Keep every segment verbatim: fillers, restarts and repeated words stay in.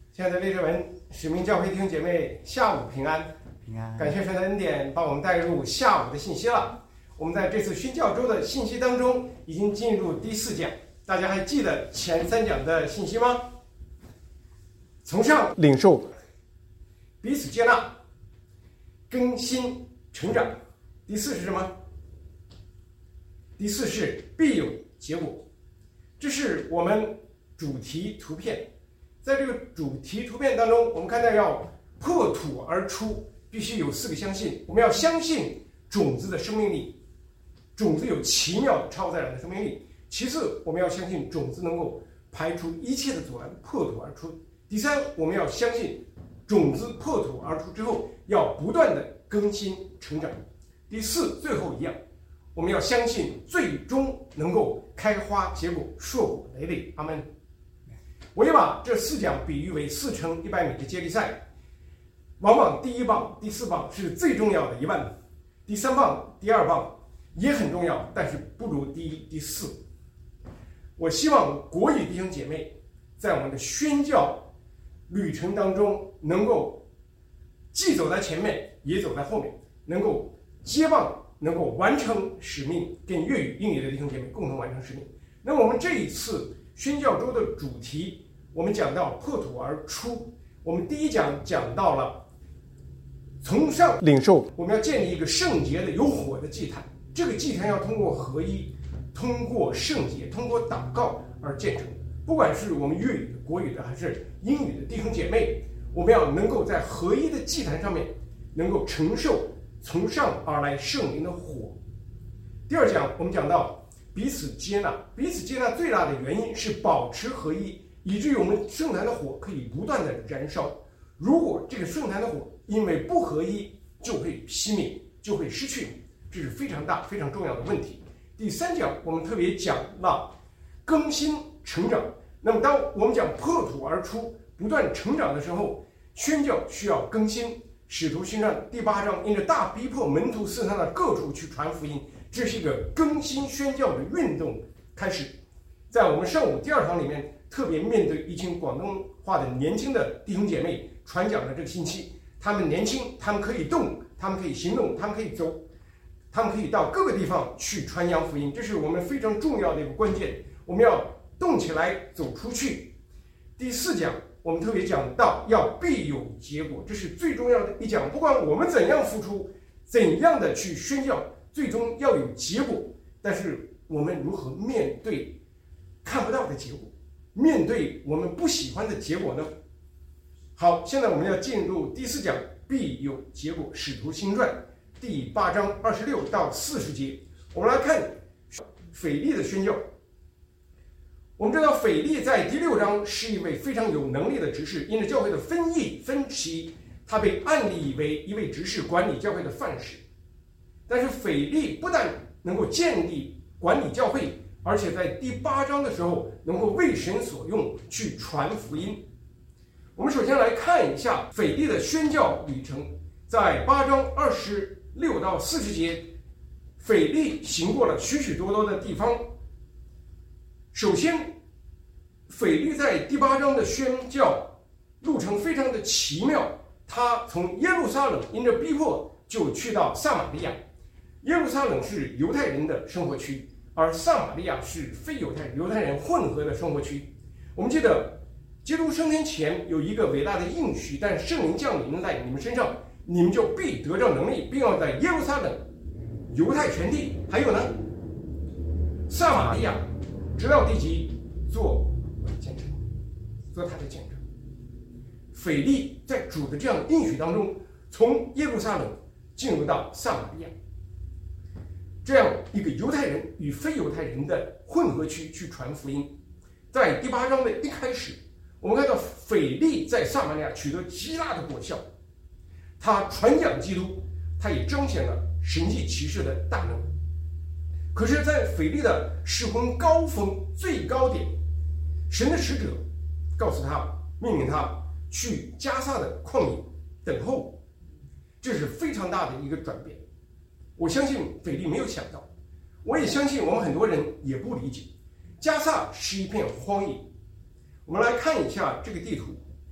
亲爱的列治文使命教会弟兄姐妹，下午平安， 平安。 感谢神的恩典，把我们带入下午的信息了。我们在这次宣教周的信息当中，已经进入第四讲。大家还记得前三讲的信息吗？从上领受，彼此接纳，更新成长。第四是什么？第四是必有结果。这是我们主题图片。在这个主题图片当中，我们看到要破土而出，必须有四个相信。我们要相信种子的生命力，种子有奇妙的超自然的生命力。其次，我们要相信种子能够排除一切的阻拦，破土而出。第三，我们要相信种子破土而出之后，要不断的更新成长。第四，最后一样，我们要相信最终能够开花结果，硕果累累。阿们。我也把这四讲比喻为四乘一百米的接力赛，往往第一棒、第四棒是最重要的一棒，第三棒、第二棒也很重要，但是不如第一、第四。我希望国语弟兄姐妹在我们的宣教旅程当中，能够既走在前面，也走在后面，能够接棒，能够完成使命，跟粤语、英语的弟兄姐妹共同完成使命。那么我们这一次宣教周的主题，我们讲到破土而出。我们第一讲讲到了从上领受，我们要建立一个圣洁的有火的祭坛。这个祭坛要通过合一，通过圣洁，通过祷告而建成。不管是我们粤语的、国语的还是英语的弟兄姐妹，我们要能够在合一的祭坛上面能够承受从上而来圣灵的火。第二讲我们讲到彼此接纳，彼此接纳最大的原因是保持合一，以至于我们圣坛的火可以不断的燃烧。如果这个圣坛的火因为不合一就会熄灭，就会失去，这是非常大非常重要的问题。第三讲我们特别讲了更新成长。那么当我们讲破土而出，不断成长的时候，宣教需要更新。使徒行传第八章，因着大逼迫，门徒四散到各处去传福音，这是一个更新宣教的运动开始。在我们上午第二堂里面，特别面对一群广东话的年轻的弟兄姐妹传讲了这个信息。他们年轻，他们可以动，他们可以行动，他们可以走，他们可以到各个地方去传扬福音，这是我们非常重要的一个关键。我们要动起来，走出去。第四讲我们特别讲到要必有结果，这是最重要的一讲。不管我们怎样付出，怎样的去宣教，最终要有结果。但是我们如何面对看不到的结果，面对我们不喜欢的结果呢？好，现在我们要进入第四讲必有结果，使徒行传第八章二十六到四十节。我们来看腓力的宣教。我们知道腓力在第六章是一位非常有能力的执事，因着教会的分异分歧，他被案例为一位执事，管理教会的范式。但是腓力不但能够建立管理教会，而且在第八章的时候能够为神所用，去传福音。我们首先来看一下腓力的宣教旅程。在八章二十六到四十节，腓力行过了许许多多的地方。首先，腓力在第八章的宣教路程非常的奇妙。他从耶路撒冷因着逼迫就去到撒玛利亚。耶路撒冷是犹太人的生活区，而撒玛利亚是非犹太人、犹太人混合的生活区。我们记得基督升天前有一个伟大的应许，但圣灵降临在你们身上，你们就必得着能力，并要在耶路撒冷、犹太全地，还有呢撒玛利亚直到地极做我的见证，做他的见证。腓力在主的这样应许当中，从耶路撒冷进入到撒玛利亚，这样一个犹太人与非犹太人的混合区去传福音。在第八章的一开始，我们看到腓力在撒玛利亚取得极大的果效，他传讲基督，他也彰显了神迹奇事的大能。可是在腓力的事工高峰最高点，神的使者告诉他，命令他去加萨的旷野等候，这是非常大的一个转变。我相信腓力没有想到，我也相信我们很多人也不理解，加萨是一片荒野。我们来看一下这个地图，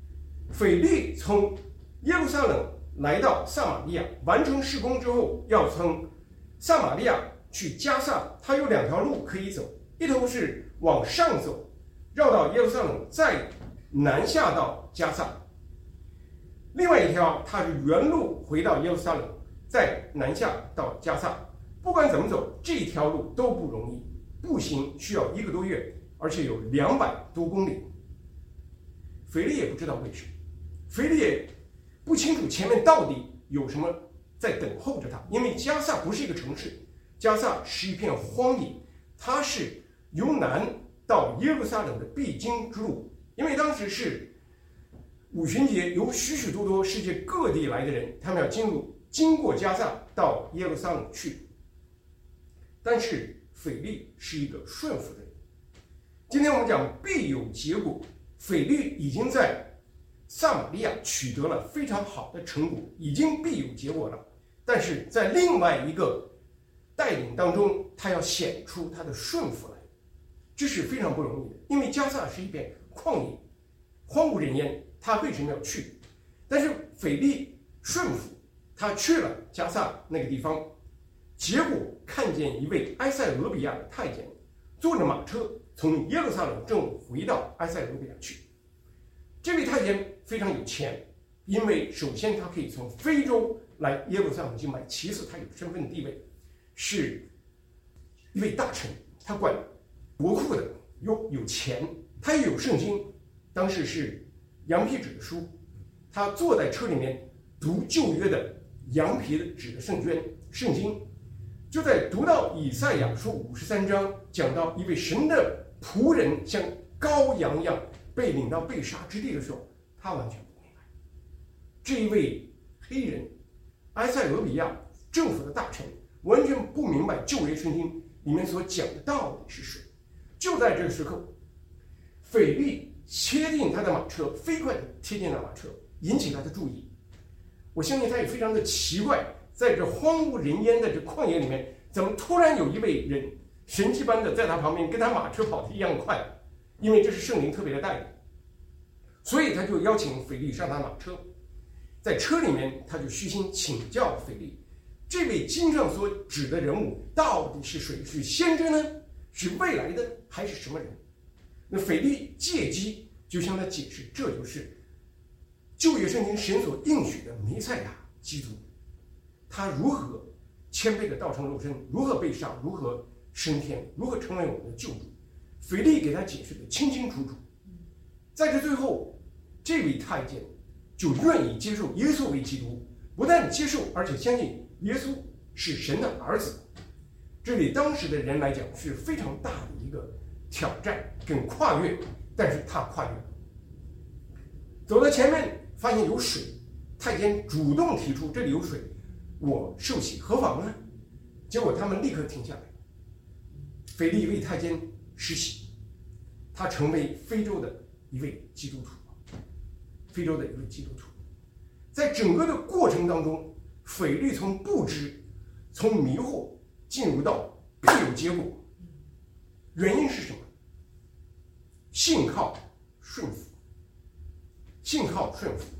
腓利从耶路撒冷来到撒玛利亚，完成事工之后，要从撒玛利亚去加萨，他有两条路可以走，一头是往上走，绕到耶路撒冷，再南下到加萨；另外一条，他是原路回到耶路撒冷，再南下到加萨。不管怎么走，这条路都不容易，步行需要一个多月，而且有两百多公里。腓利也不知道为什么，腓利也不清楚前面到底有什么在等候着他，因为加萨不是一个城市，加萨是一片荒野，它是由南到耶路撒冷的必经之路。因为当时是五旬节，有许许多多世界各地来的人，他们要进入经过加萨到耶路撒冷去。但是腓利是一个顺服的人。今天我们讲必有结果，腓利已经在撒玛利亚取得了非常好的成果，已经必有结果了。但是在另外一个带领当中，他要显出他的顺服来，这是非常不容易的。因为加萨是一片旷野，荒无人烟，他为什么要去？但是腓利顺服，他去了加萨那个地方，结果看见一位埃塞俄比亚的太监坐着马车从耶路撒冷正回到埃塞俄比亚去。这位太监非常有钱，因为首先他可以从非洲来耶路撒冷去买，其次他有身份地位，是一位大臣，他管国库的，有有钱，他也有圣经，当时是羊皮纸的书，他坐在车里面读旧约的羊皮纸的圣卷圣经。就在读到以赛亚书五十三章，讲到一位神的仆人像羔羊一样被领到被杀之地的时候，他完全不明白。这一位黑人埃塞俄比亚政府的大臣完全不明白旧约圣经里面所讲的到底是谁。就在这个时候，腓利切进他的马车，飞快地贴近了马车，引起他的注意。我相信他也非常的奇怪，在这荒无人烟的这旷野里面，怎么突然有一位人神迹般的在他旁边，跟他马车跑得一样快？因为这是圣灵特别的带领，所以他就邀请腓利上他马车。在车里面，他就虚心请教腓利，这位经上所指的人物到底是谁？是先知呢？是未来的，还是什么人？那腓利借机就向他解释，这就是旧约圣经神所应许的弥赛亚基督，他如何谦卑的道成肉身，如何被杀，如何升天，如何成为我们的救主。腓利给他解释的清清楚楚。在这最后，这位太监就愿意接受耶稣为基督，不但接受，而且相信耶稣是神的儿子。这对当时的人来讲是非常大的一个挑战跟跨越，但是他跨越了。走到前面发现有水，太监主动提出这里有水，我受洗何妨呢？结果他们立刻停下来。腓利为太监施洗，他成为非洲的一位基督徒，非洲的一位基督徒。在整个的过程当中，腓利从不知，从迷惑进入到必有结果。原因是什么？信靠顺服，信靠顺服，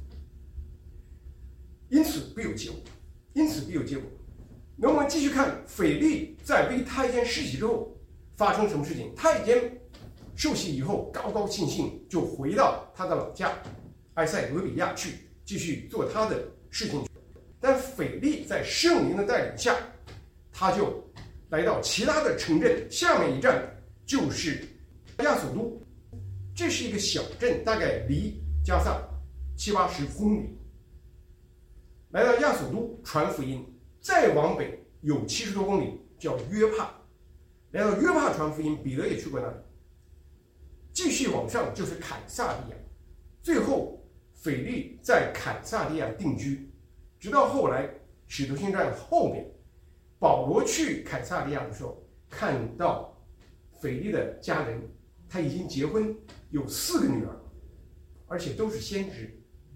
因此必有结果，因此必有结果。那我们继续看腓利在为太监施洗之后发生什么事情。太监受洗以后，高高兴兴就回到他的老家埃塞俄比亚去，继续做他的事情。但腓利在圣灵的带领下，他就来到其他的城镇，下面一站就是亚索都，这是一个小镇，大概离加萨七八十公里。来到亚索都传福音，再往北有七十多公里叫约帕，来到约帕传福音，彼得也去过那里。继续往上就是凯撒利亚，最后腓利在凯撒利亚定居，直到后来使徒行传后面保罗去凯撒利亚的时候，看到腓利的家人，他已经结婚，有四个女儿，而且都是先知。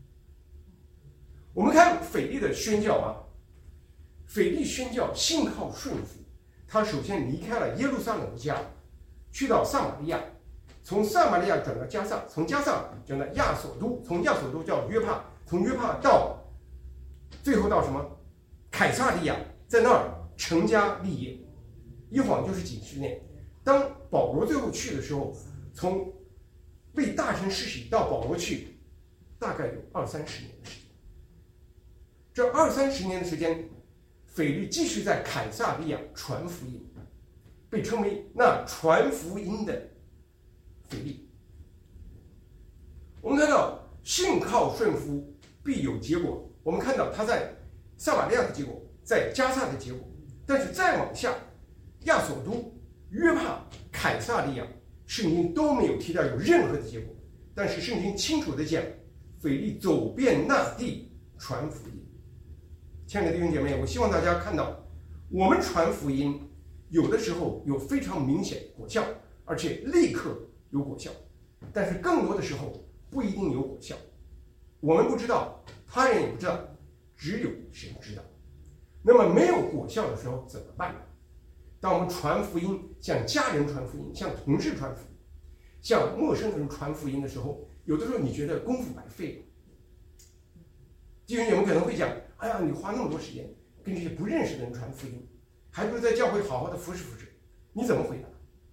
我们看腓利的宣教啊，腓利宣教信靠顺服，他首先离开了耶路撒冷的家，去到撒玛利亚， 从撒玛利亚转到加萨，从加萨转到亚索都，从亚索都叫约帕，从约帕到最后到什么？凯撒利亚，在那儿成家立业，一晃就是几十年。当保罗最后去的时候，从为大臣施洗到保罗去，大概有二三十年的时间。这二三十年的时间，腓力继续在凯撒利亚传福音，被称为那传福音的腓力。我们看到信靠顺服必有结果，我们看到他在撒玛利亚的结果，在加萨的结果，但是再往下，亚索都、约帕、凯撒利亚，圣经都没有提到有任何的结果。但是圣经清楚地讲，腓力走遍那地传福音。亲爱的弟兄姐妹，我希望大家看到，我们传福音有的时候有非常明显的果效，而且立刻有果效，但是更多的时候不一定有果效。我们不知道，他人也不知道，只有神知道。那么没有果效的时候怎么办呢？当我们传福音，向家人传福音，向同事传福音，向陌生人传福音的时候，有的时候你觉得功夫白费了。弟兄姐妹可能会讲，哎呀，你花那么多时间跟这些不认识的人传福音，还不如在教会好好的服侍服侍。你怎么回答？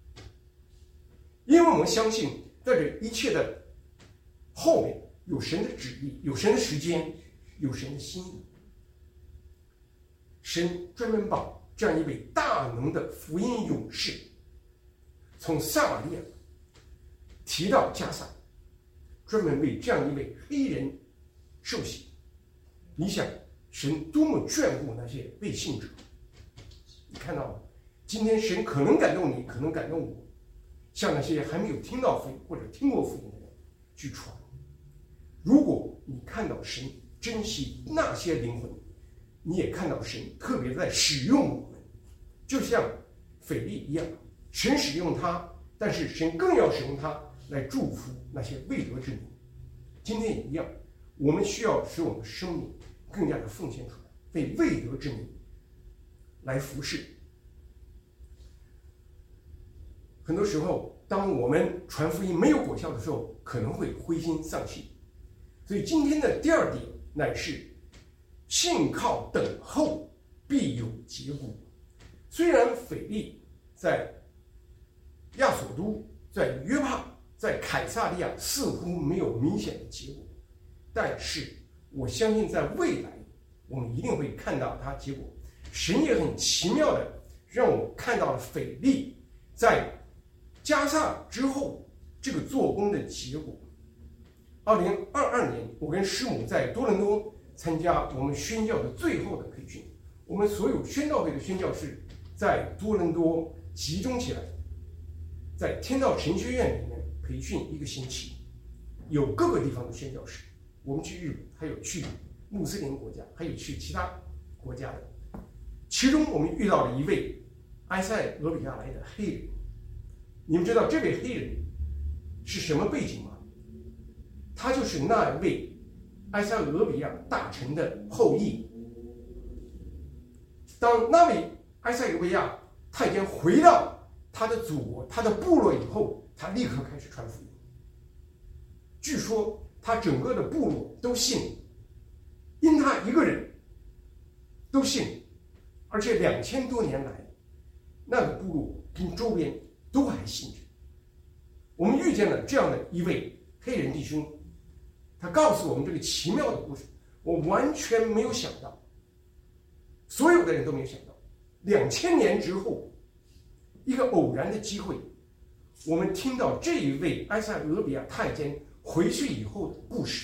因为我们相信，在这一切的后面有神的旨意，有神的时间，有神的心意。神专门把这样一位大能的福音勇士，从撒玛利亚提到加萨，专门为这样一位黑人受洗。你想，神多么眷顾那些未信者？你看到吗？今天神可能感动你，可能感动我，向那些还没有听到福音或者听过福音的人去传。如果你看到神珍惜那些灵魂，你也看到神特别在使用我们，就像腓力一样，神使用他，但是神更要使用他来祝福那些未得之民。今天也一样，我们需要使我们的生命更加的奉献出来，为未得之民来服侍。很多时候，当我们传福音没有果效的时候，可能会灰心丧气。所以今天的第二点乃是信靠等候必有结果。虽然腓力在亚索都、在约帕、在凯撒利亚似乎没有明显的结果，但是我相信在未来我们一定会看到它结果。神也很奇妙的让我看到了腓力在加萨之后这个做工的结果。二零二二年，我跟师母在多伦多参加我们宣教的最后的培训。我们所有宣道会的宣教士在多伦多集中起来，在天道神学院里面培训一个星期，有各个地方的宣教士。我们去日本，还有去穆斯林国家，还有去其他国家的。其中我们遇到了一位埃塞俄比亚来的黑人。你们知道这位黑人是什么背景吗？他就是那位埃塞俄比亚大臣的后裔。当那位埃塞俄比亚太监回到他的祖国、他的部落以后，他立刻开始传福音。据说他整个的部落都信，因他一个人都信，而且两千多年来，那个部落跟周边都还信着。我们遇见了这样的一位黑人弟兄，他告诉我们这个奇妙的故事，我完全没有想到，所有的人都没有想到，两千年之后，一个偶然的机会，我们听到这一位埃塞俄比亚太监回去以后的故事。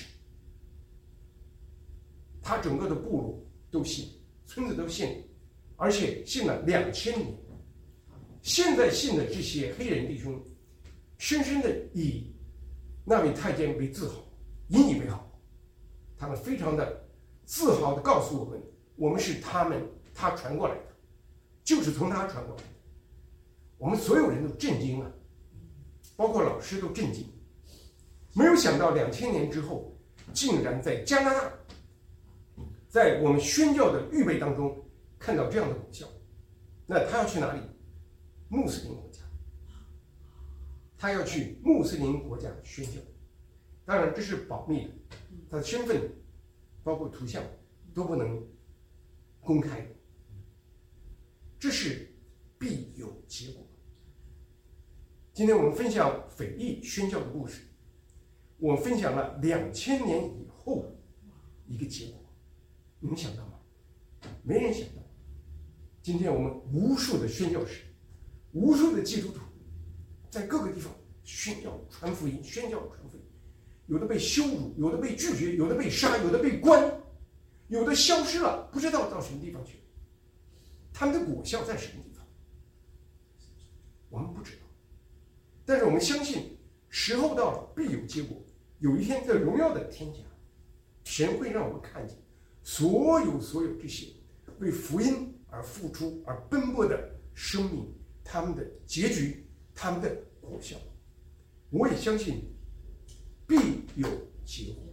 他整个的部落都信，村子都信，而且信了两千年。现在信的这些黑人弟兄，深深的以那位太监为自豪，引以为豪。他们非常的自豪的告诉我们，我们是他们他传过来的，就是从他传过来的。我们所有人都震惊了，包括老师都震惊，没有想到两千年之后，竟然在加拿大，在我们宣教的预备当中看到这样的果效。那他要去哪里？穆斯林国家。 他要去穆斯林国家宣教，当然这是保密的，他的身份包括图像都不能公开的，这是必有结果。今天我们分享斐义宣教的故事，我们分享了两千年以后一个结果，你们想到吗？没人想到。今天我们无数的宣教士，无数的基督徒，在各个地方宣教传福音，宣教传福音，有的被羞辱，有的被拒绝，有的被杀，有的被关，有的消失了，不知道到什么地方去，他们的果效在什么地方，我们不知道。但是我们相信，时候到了，必有结果。有一天，在荣耀的天家，神会让我们看见所有所有这些为福音而付出而奔波的生命，他们的结局，他们的果效。我也相信必有结果。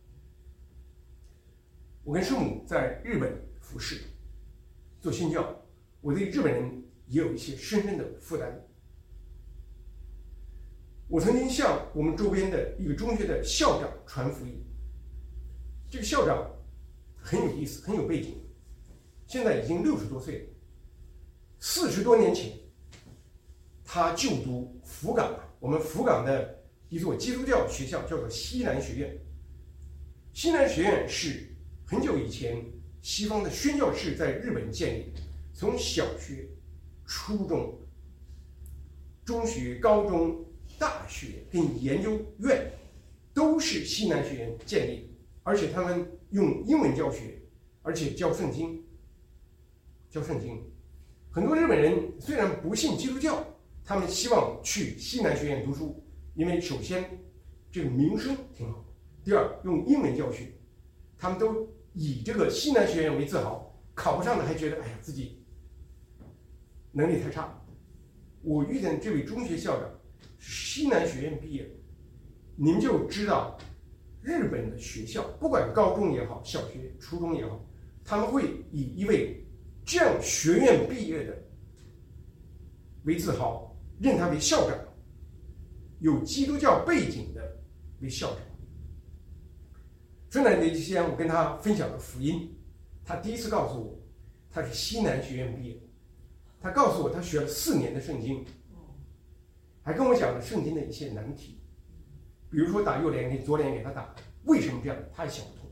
我跟圣母在日本服侍做宣教，我对日本人也有一些深深的负担。我曾经向我们周边的一个中学的校长传福音，这个校长很有意思，很有背景，现在已经六十多岁了。四十多年前，他就读福冈，我们福冈的一所基督教学校，叫做西南学院。西南学院是很久以前西方的宣教士在日本建立的，从小学、初中、中学、高中、大学跟研究院都是西南学院建立的，而且他们用英文教学，而且教圣经，教圣经。很多日本人虽然不信基督教，他们希望去西南学院读书，因为首先这个名声挺好，第二用英文教学，他们都以这个西南学院为自豪，考不上的还觉得哎呀自己能力太差。我遇见这位中学校长西南学院毕业，您就知道日本的学校不管高中也好，小学、初中也好，他们会以一位这样学院毕业的为自豪，认他为校长，有基督教背景的为校长。圣诞节期间，我跟他分享了福音，他第一次告诉我他是西南学院毕业，他告诉我他学了四年的圣经，还跟我讲了圣经的一些难题，比如说打右脸跟左脸给他打，为什么这样，他也想不通。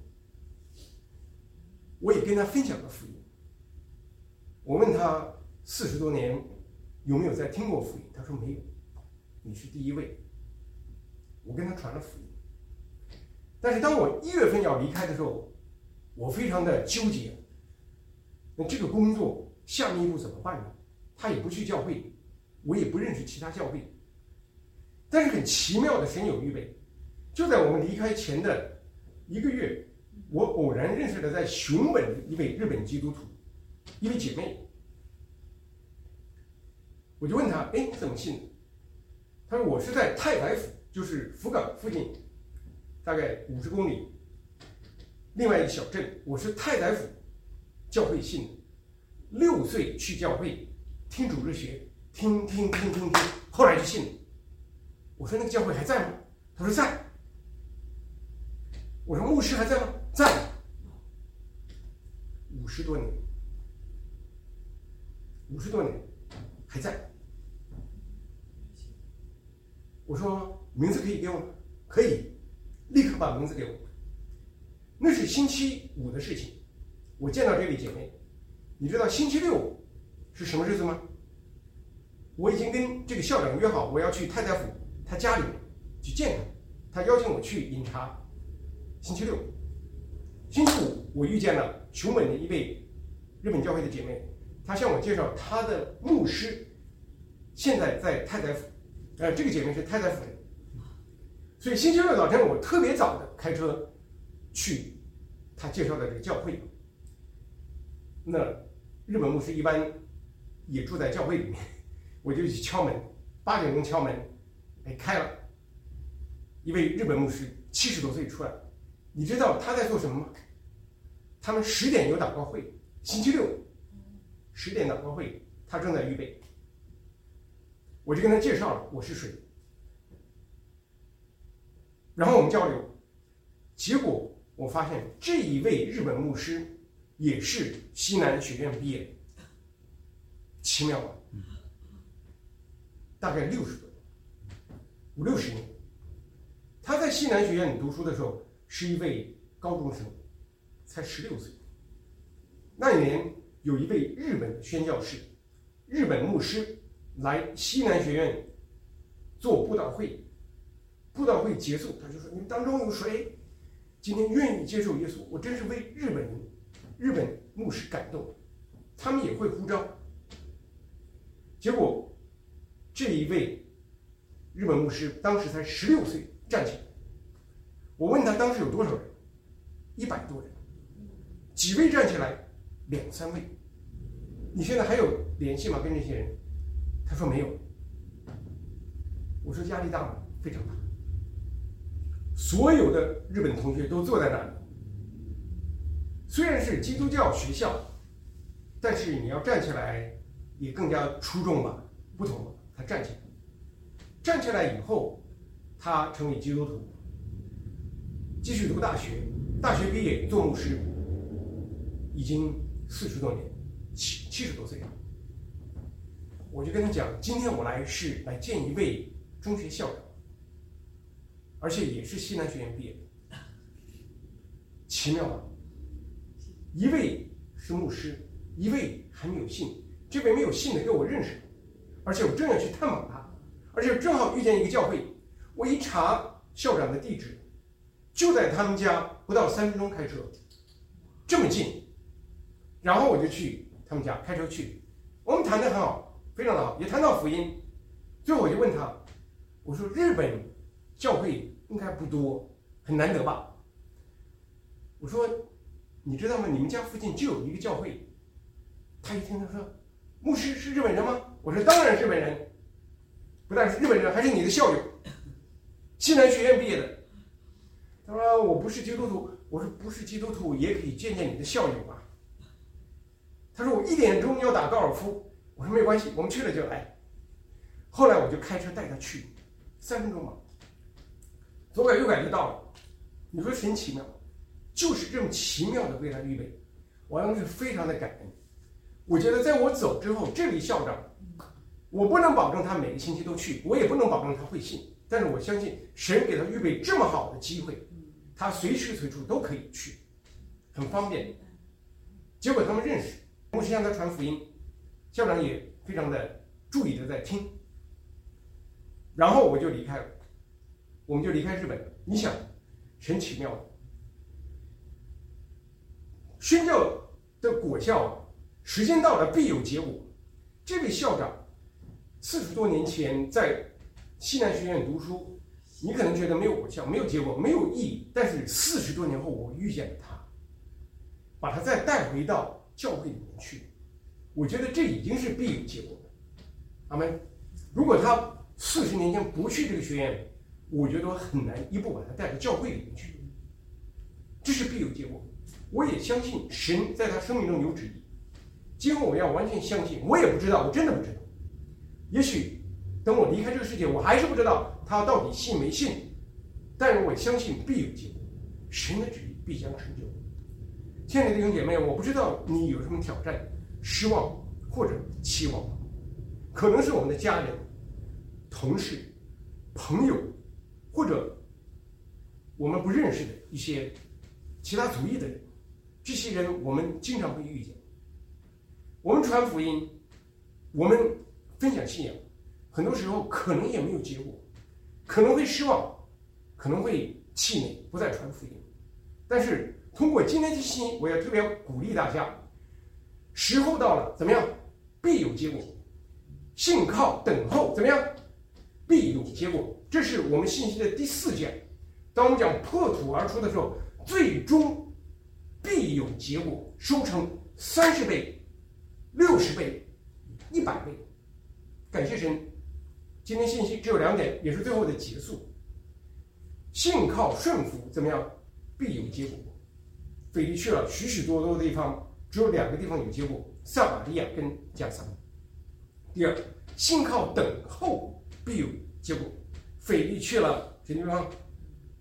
我也跟他分享了福音，我问他四十多年有没有在听过福音，他说没有，你是第一位。我跟他传了福音，但是当我一月份要离开的时候，我非常的纠结，那这个工作下面一步怎么办呢？他也不去教会，我也不认识其他教会。但是很奇妙的，神有预备，就在我们离开前的一个月，我偶然认识了在熊本的一位日本基督徒，一位姐妹。我就问他，哎，你怎么信的？他说我是在太白府，就是福冈附近大概五十公里另外一个小镇，我是太白府教会信的，六岁去教会听主日学，听听听听听，后来就信了。我说那个教会还在吗？他说在。我说牧师还在吗？在。五十多年，五十多年还在。我说名字可以给我吗？可以，立刻把名字给我。那是星期五的事情，我见到这位姐妹。你知道星期六是什么日子吗？我已经跟这个校长约好，我要去太太府他家里面去见他，他邀请我去饮茶。星期六，星期五我遇见了熊本的一位日本教会的姐妹，她向我介绍她的牧师现在在太太府，呃，这个姐妹是太太府人，所以星期六早晨我特别早的开车去她介绍的这个教会。那日本牧师一般也住在教会里面，我就去敲门，八点钟敲门，哎，开了。一位日本牧师七十多岁出来了，你知道他在做什么吗？他们十点有祷告会，星期六十点祷告会，他正在预备。我就跟他介绍了我是谁， 然后我们交流，结果我发现这一位日本牧师也是西南学院毕业的，奇妙吧？大概六十多年，五六十年。他在西南学院读书的时候是一位高中生，才十六岁。那一年有一位日本的宣教士、日本牧师来西南学院做布道会。布道会结束，他就说：“你们当中有谁今天愿意接受耶稣？”我真是为日本人、日本牧师感动，他们也会呼召。结果这一位日本牧师当时才十六岁站起来，我问他当时有多少人，一百多人，几位站起来，两三位。你现在还有联系吗？跟这些人？他说没有。我说压力大吗？非常大。所有的日本同学都坐在那里，虽然是基督教学校，但是你要站起来也更加出众吧，不同了。他站起来，站起来以后，他成为基督徒，继续读大学，大学毕业做牧师，已经四十多年，七七十多岁了。我就跟他讲，今天我来是来见一位中学校长，而且也是西南学院毕业的，奇妙吧？一位是牧师，一位还没有信，这位没有信的跟我认识，而且我正要去探访他，而且正好遇见一个教会，我一查校长的地址，就在他们家不到三分钟开车，这么近，然后我就去他们家开车去，我们谈得很好，非常的好，也谈到福音。最后我就问他，我说日本教会应该不多，很难得吧？我说你知道吗？你们家附近就有一个教会。他一听他说，牧师是日本人吗？我说当然是日本人，不但是日本人，还是你的校友，西南学院毕业的。他说我不是基督徒。我说不是基督徒也可以见见你的校友吧。他说我一点钟要打高尔夫。我说没关系，我们去了就来。后来我就开车带他去，三分钟吧，左拐右拐就到了。你说神奇妙，就是这么奇妙的为他预备，我当时非常的感恩。我觉得在我走之后，这位校长，我不能保证他每个星期都去，我也不能保证他会信，但是我相信神给他预备这么好的机会，他随时随处都可以去，很方便。结果他们认识，牧师向他传福音，校长也非常的注意的在听。然后我就离开了，我们就离开日本。你想，神奇妙的宣教的果效啊，时间到了必有结果。这位校长四十多年前在西南学院读书，你可能觉得没有果效，没有结果，没有意义。但是四十多年后，我遇见了他，把他再带回到教会里面去，我觉得这已经是必有结果的。阿们。如果他四十年前不去这个学院，我觉得我很难一步把他带到教会里面去，这是必有结果。我也相信神在他生命中有旨意，今后我要完全相信。我也不知道，我真的不知道，也许等我离开这个世界，我还是不知道他到底信没信，但是我相信必有结果，神的旨意必将成就。亲爱的弟兄姐妹，我不知道你有什么挑战、失望或者期望，可能是我们的家人、同事、朋友，或者我们不认识的一些其他族裔的人，这些人我们经常会遇见。我们传福音，我们分享信仰，很多时候可能也没有结果，可能会失望，可能会气馁，不再传福音。但是通过今天的信息，我要特别鼓励大家，时候到了，怎么样？必有结果。信靠等候，怎么样？必有结果。这是我们信息的第四讲。当我们讲破土而出的时候，最终必有结果，收成三十倍、六十倍、一百倍。感谢神，今天信息只有两点，也是最后的结束。信靠顺服，怎么样？必有结果。腓力去了许许多多的地方，只有两个地方有结果：撒玛利亚跟加撒。第二，信靠等候必有结果。腓力去了什么地方？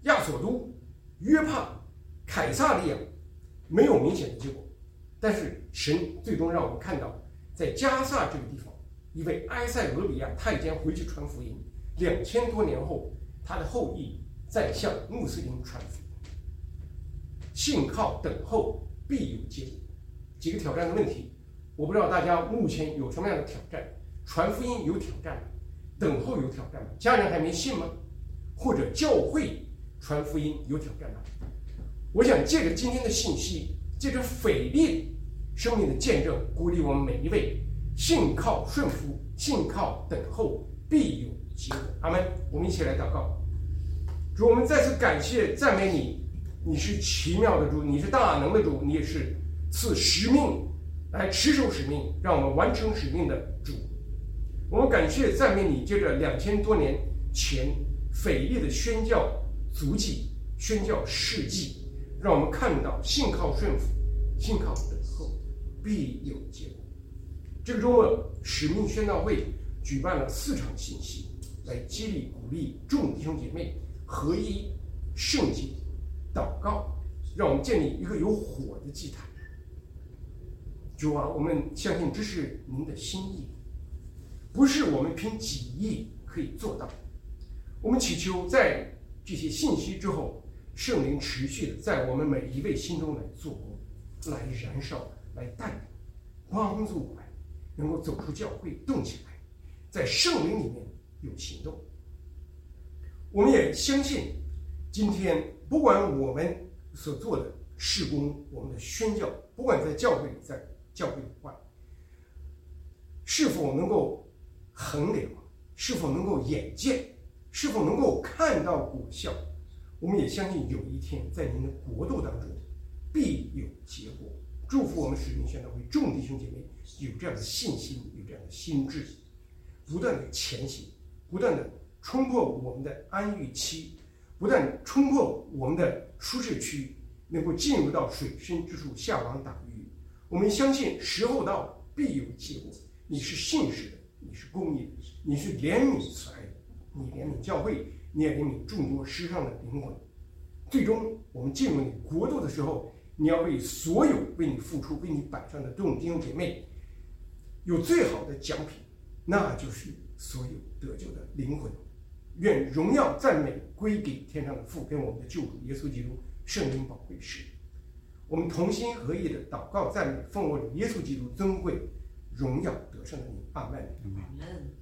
亚索都、约帕、凯撒利亚没有明显的结果，但是神最终让我们看到，在加萨这个地方，一位埃塞俄比亚太监回去传福音，两千多年后，他的后裔再向穆斯林传福音。信靠等候必有结果。几个挑战的问题，我不知道大家目前有什么样的挑战？传福音有挑战吗？等候有挑战吗？家人还没信吗？或者教会传福音有挑战吗？我想借着今天的信息，借着腓力生命的见证，鼓励我们每一位信靠顺服，信靠等候，必有结果。阿们。我们一起来祷告。主，我们再次感谢赞美你，你是奇妙的主，你是大能的主，你也是赐使命来持守使命，让我们完成使命的主。我们感谢赞美你，接着两千多年前腓力的宣教足迹、宣教事迹，让我们看到信靠顺服，信靠等候，必有结果。这个周末，使命宣道会举办了四场信息，来激励鼓励众弟兄姐妹合一、圣洁、祷告，让我们建立一个有火的祭坛。主啊，我们相信这是您的心意，不是我们凭己意可以做到。我们祈求在这些信息之后，圣灵持续的在我们每一位心中来做工，来燃烧，来带领，帮助我们能够走出教会，动起来，在圣灵里面有行动。我们也相信，今天不管我们所做的事工，我们的宣教，不管在教会里，在教会以外，是否能够衡量，是否能够眼见，是否能够看到果效，我们也相信有一天在您的国度当中必有结果。祝福我们使命宣道会众弟兄姐妹有这样的信心，有这样的心智，不断的前行，不断的冲破我们的安逸期，不断冲破我们的舒适区，能够进入到水深之处，下网打鱼。我们相信时候到了必有结果。你是信实的，你是公义的，你是怜悯慈爱的，你怜悯教会，你也怜悯众多失丧的灵魂。最终我们进入你国度的时候，你要为所有为你付出、为你摆上的众弟兄姐妹有最好的奖品，那就是所有得救的灵魂。愿荣耀赞美归给天上的父，跟我们的救主耶稣基督圣灵宝贵使。我们同心合意的祷告赞美，奉我主耶稣基督尊贵荣耀得胜的名，阿们。